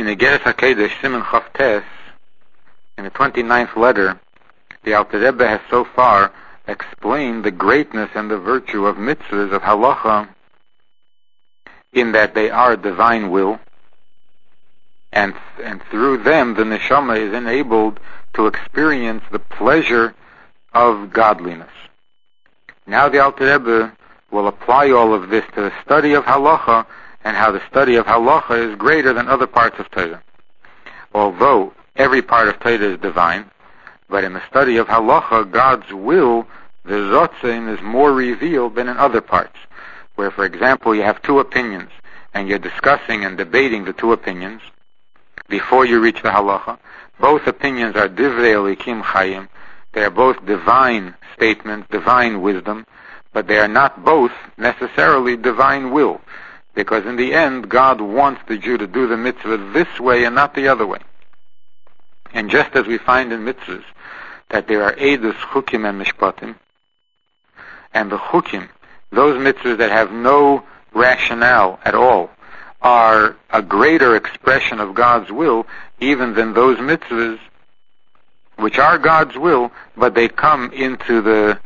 In Igeres HaKedesh, Siman Chaf Tes, in the 29th letter, the Alter Rebbe has so far explained the greatness and the virtue of mitzvahs, of halacha, in that they are divine will, and through them the neshama is enabled to experience the pleasure of godliness. Now the Alter Rebbe will apply all of this to the study of halacha, and how the study of halacha is greater than other parts of Torah. Although every part of Torah is divine, but in the study of halacha, God's will, the Zotzin, is more revealed than in other parts, where, for example, you have two opinions, and you're discussing and debating the two opinions before you reach the halacha. Both opinions are divrei elikim chayim. They are both divine statements, divine wisdom, but they are not both necessarily divine will, because in the end, God wants the Jew to do the mitzvah this way and not the other way. And just as we find in mitzvahs that there are edus, chukim, and mishpatim, and the chukim, those mitzvahs that have no rationale at all, are a greater expression of God's will even than those mitzvahs which are God's will, but they come into the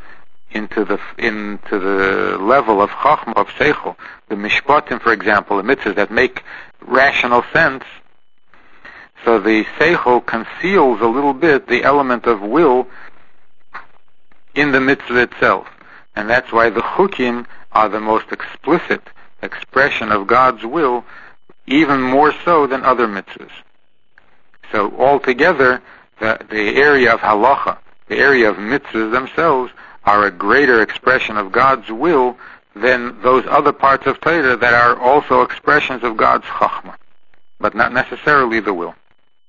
level of chachma, of seichel. The mishpatim, for example, the mitzvahs that make rational sense. So the seichel conceals a little bit the element of will in the mitzvah itself. And that's why the chukim are the most explicit expression of God's will, even more so than other mitzvahs. So altogether, the area of halacha, the area of mitzvahs themselves, are a greater expression of God's will than those other parts of Torah that are also expressions of God's chachma, but not necessarily the will.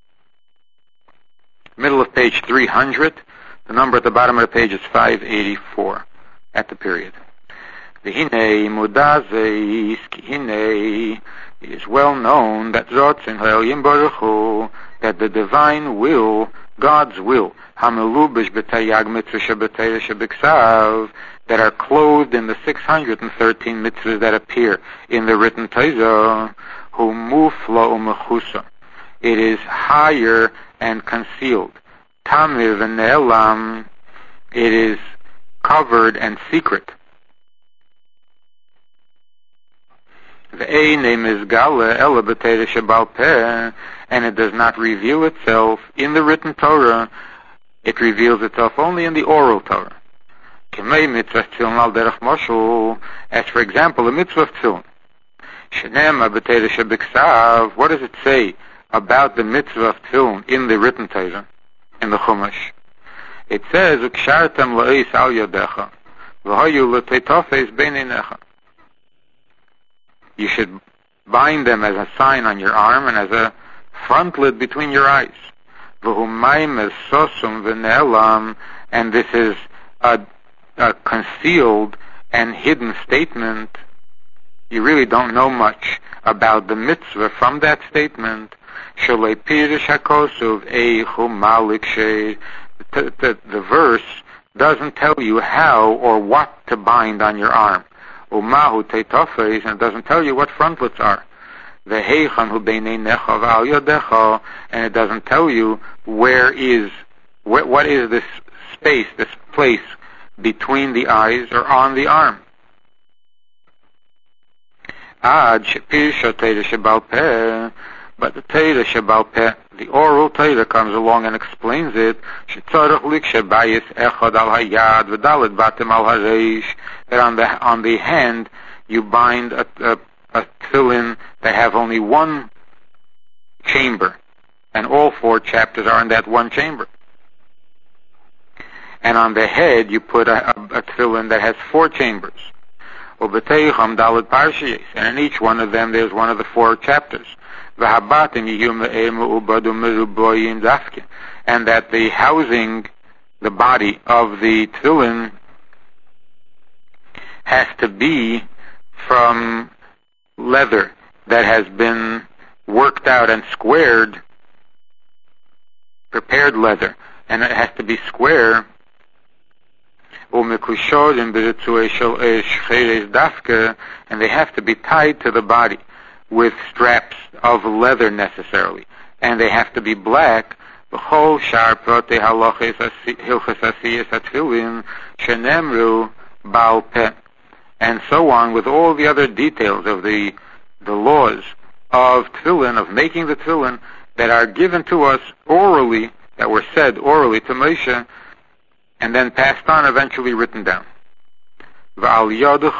Middle of page 300, the number at the bottom of the page is 584, at the period. V'hinei mudazeis ki hinei, it is well known that Zotzin ha'elim baruch hu, that the divine will, God's will, hamelubish b'tayag mitzvah sheb'Torah sheb'ksav, that are clothed in the 613 mitzvahs that appear in the written Torah, hu mufla u'mechusa, it is higher and concealed. Tamir v'ne'elam, it is covered and secret. And it does not reveal itself in the written Torah, it reveals itself only in the oral Torah. As for example, the mitzvah of tefillin. What does it say about the mitzvah of tefillin in the written Torah, in the Chumash? It says, you should bind them as a sign on your arm and as a frontlet between your eyes. And this is a concealed and hidden statement. You really don't know much about the mitzvah from that statement. The verse doesn't tell you how or what to bind on your arm. Umahu teitofes, and it doesn't tell you what frontlets are. Veheichan hu beinenecha v'al yodecha, and it doesn't tell you what is this space, this place between the eyes or on the arm. Ad shepirsha teira shebal peh, but the teira shebal peh, the oral teira, comes along and explains it. Shetzarach likshebayis echad al hayad v'dalet batim al hareish, that on the hand you bind a tefillin that have only one chamber, and all four chapters are in that one chamber. And on the head you put a tefillin that has four chambers. Ubeteicham dalet parshiyos, and in each one of them there's one of the four chapters. V'habatim yihum le'emu ubadu meruboyim dafkin, and that the housing, the body of the tefillin, has to be from leather that has been worked out and squared, prepared leather, and it has to be square. And they have to be tied to the body with straps of leather necessarily, and they have to be black. B'chol shar protei halachos hilchos asiyas atfilin shenemru bal peh, and so on, with all the other details of the laws of tefillin, of making the tefillin, that are given to us orally, that were said orally to Moshe, and then passed on, eventually written down. And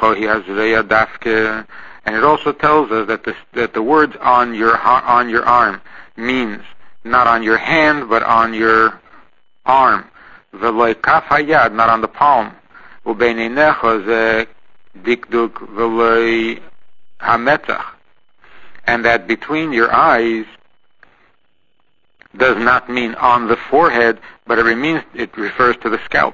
it also tells us that the words on your arm means not on your hand, but on your arm. V'loi kaf hayad, not on the palm. U'beinenecha ze dikduk v'loi hametzach. And that between your eyes does not mean on the forehead, but it refers to the scalp.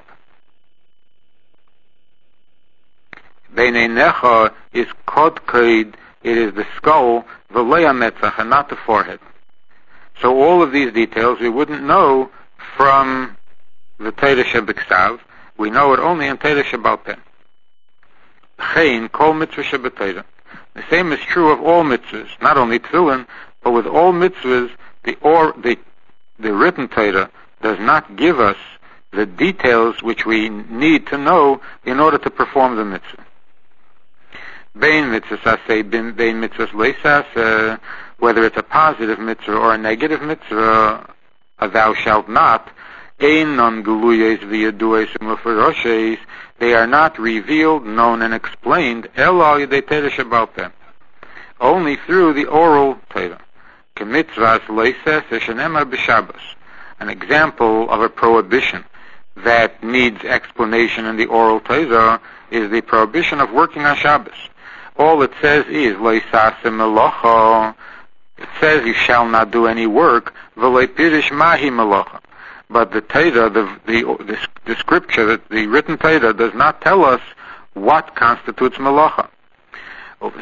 Beinenecha is kodkoid, it is the skull, v'loi hametzach, and not the forehead. So all of these details we wouldn't know from the Torah Shebiksav. We know it only in Torah Shebal Peh. Chein kol mitzvah shebetayra. The same is true of all mitzvahs, not only tefillin, but with all mitzvahs, the written Torah does not give us the details which we need to know in order to perform the mitzvah. Bein mitzvahs aseh, bein mitzvahs leisas, whether it's a positive mitzvah or a negative mitzvah, thou shalt not, einon geluyes v'yadues u'mefaroshes, they are not revealed, known, and explained, elo yedei Torah shebal peh, only through the oral Torah. Kemitzvahs leises eshenemar b'Shabbos, an example of a prohibition that needs explanation in the oral Torah is the prohibition of working on Shabbos. All it says is leisase melacha. It says you shall not do any work, v'loi pirish mahi melacha. But the Torah, the scripture, the written Torah, does not tell us what constitutes melacha. But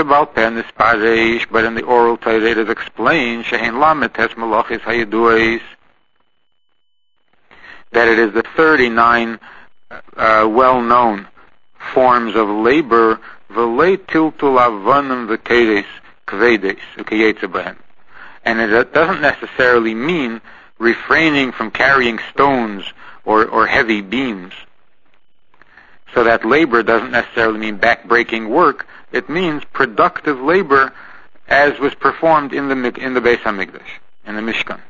in the oral Torah it is explained, she'en lamet tes melachis hayaduos, that it is the 39 well-known forms of labor, v'lei tiltul avanim v'keres kvedes ukeyetze behen. And it doesn't necessarily mean refraining from carrying stones or heavy beams. So that labor doesn't necessarily mean back-breaking work. It means productive labor as was performed in the Beis HaMikdash, in the Mishkan.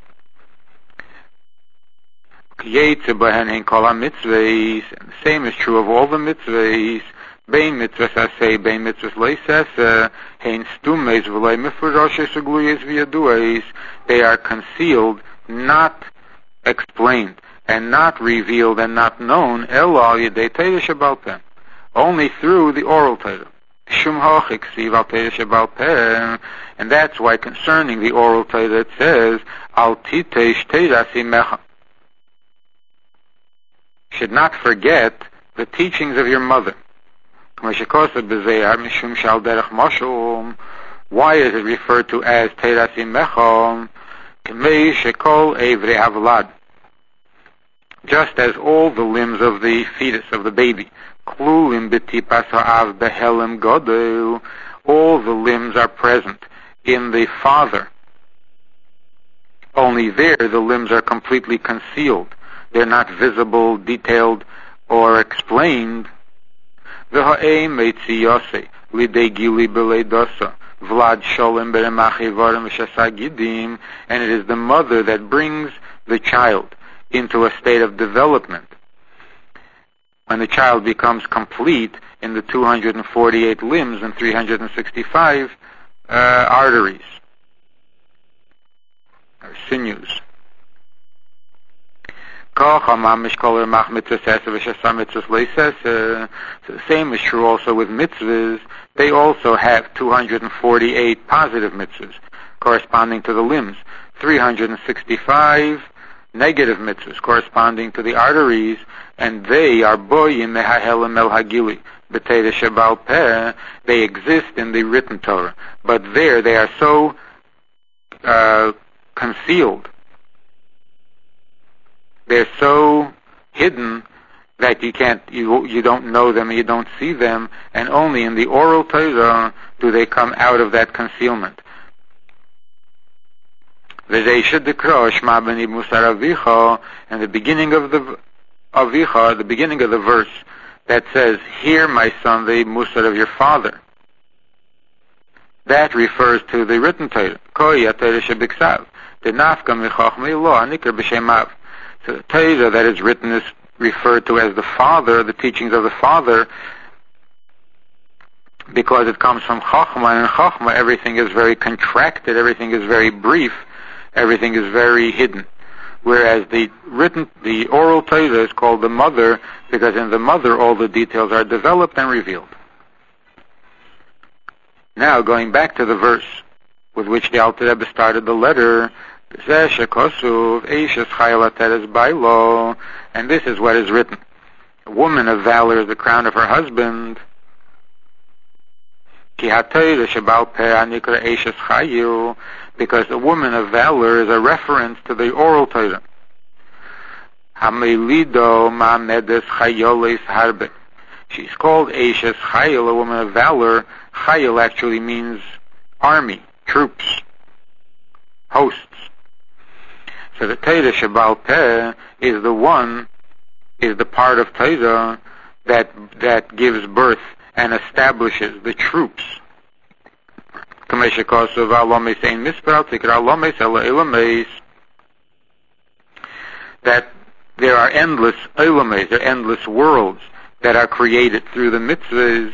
Keyetze behen hein kol ha-mitzvahs, and the same is true of all the mitzvahs. Bein mitzvahs aseh, bein mitzvahs leisase, hein stumes v'loi mefaroshes ugluyes v'yaduos, they are concealed, not explained, and not revealed, and not known, elo yedei Torah shebal peh, only through the oral Torah. Shum hoch iksiv al Torah shebal peh, and that's why concerning the oral Torah it says, al titesh Torah simecha, should not forget the teachings of your mother. Why is it referred to as Torah simcha? Just as all the limbs of the fetus, of the baby, all the limbs are present in the father. Only there the limbs are completely concealed. They're not visible, detailed, or explained. Vlad Sholem Beremachi Varim Shasagidim, and it is the mother that brings the child into a state of development. When the child becomes complete in the 248 limbs and 365 arteries, or sinews. So the same is true also with mitzvahs. They also have 248 positive mitzvahs corresponding to the limbs, 365 negative mitzvahs corresponding to the arteries, and they are boyim mehahelim el hagili b'teira shebal peh. They exist in the written Torah, but there they are so concealed. They're so hidden that you don't know them, you don't see them, and only in the oral Torah do they come out of that concealment. V'zeisha dekro shma b'ni musar avicha, and the beginning of the avicha, the beginning of the verse that says, "Hear, my son, the musar of your father." That refers to the written Torah. Koi Torah shebiksav, the nafka michachmei lo anikar b'shemav. So the Torah that is written is referred to as the father, the teachings of the father, because it comes from Chachma, and in Chachma everything is very contracted, everything is very brief, everything is very hidden. Whereas the oral Torah is called the mother, because in the mother all the details are developed and revealed. Now, going back to the verse with which the Alter Rebbe started the letter, and this is what is written. A woman of valor is the crown of her husband, because the woman of valor is a reference to the oral Torah. She's called Eishes Chayil, a woman of valor. Chayil actually means army, troops, hosts. So the Torah Shebal Peh is the part of Torah that gives birth and establishes the troops. That there are endless olames, there are endless worlds that are created through the mitzvahs.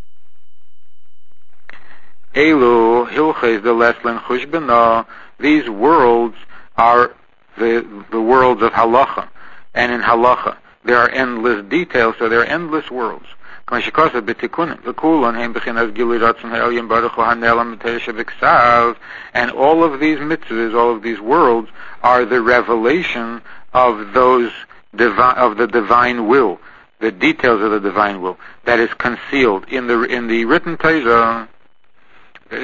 Elu hilches the leslen chushbana. These worlds are the worlds of halacha, and in halacha there are endless details, so there are endless worlds. And all of these mitzvahs, all of these worlds, are the revelation of the divine will, the details of the divine will that is concealed in the written Torah. And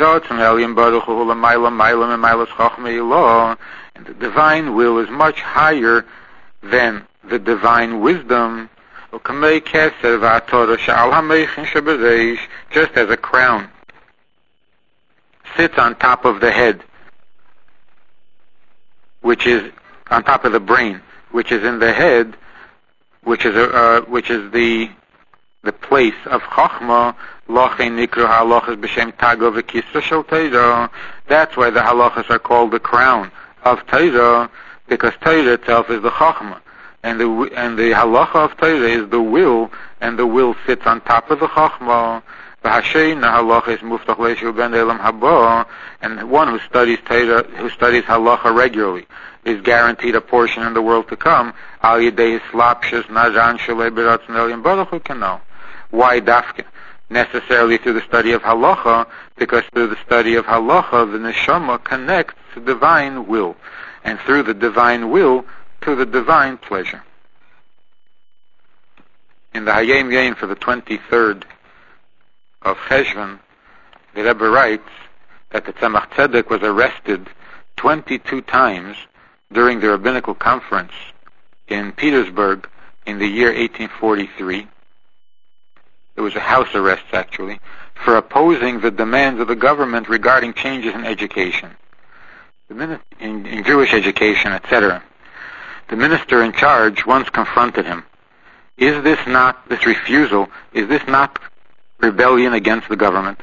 the divine will is much higher than the divine wisdom. Just as a crown sits on top of the head, which is on top of the brain, which is in the head, which is the place of Chachma. That's why the halachas are called the crown of Torah, because Torah itself is the Chachma. And the halacha of Torah is the will, and the will sits on top of the Chachma. And one who studies Torah, who studies halacha regularly, is guaranteed a portion in the world to come. Why dafka? Necessarily through the study of halacha, because through the study of halacha, the neshama connects to divine will, and through the divine will, to the divine pleasure. In the Hayom Yom for the 23rd of Cheshvan, the Rebbe writes that the Tzemach Tzedek was arrested 22 times during the rabbinical conference in Petersburg in the year 1843. It was a house arrest, actually, for opposing the demands of the government regarding changes in education, in Jewish education, etc. The minister in charge once confronted him. Is this not rebellion against the government?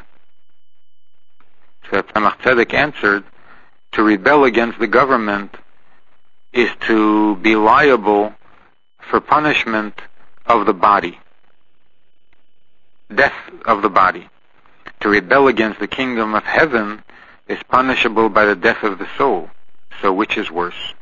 So Tzemach Tzedek answered, to rebel against the government is to be liable for punishment of the body, death of the body. To rebel against the kingdom of heaven is punishable by the death of the soul. So which is worse?